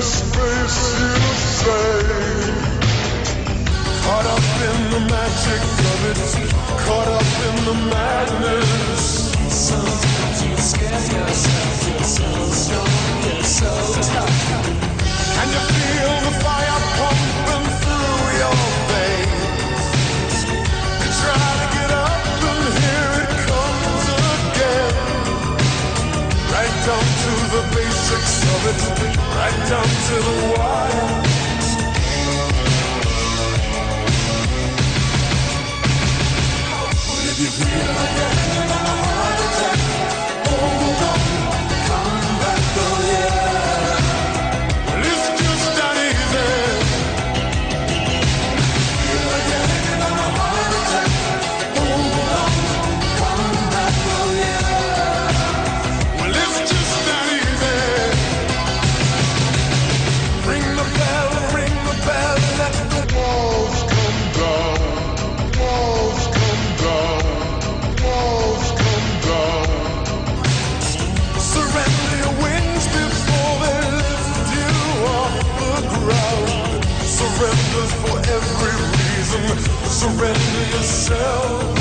space, you say. Caught up in the magic of it, caught up in the madness. Sometimes you scare yourself, you're so strong, you're so tough. And you feel the fire pumping through your veins. You try to get up and here it comes again. Right down to the basics of it, right down to the wire. If you feel like you're having a heart attack, hold on, come back, oh yeah. Well, it's just that easy. Feel like you're having a heart attack, hold on, come back, oh yeah. Well, it's just that easy. Ring the bell, let the walls come down. Walls come down, walls come down. Surrender your wings before they lift you off the ground. Surrender for every reason, surrender yourself.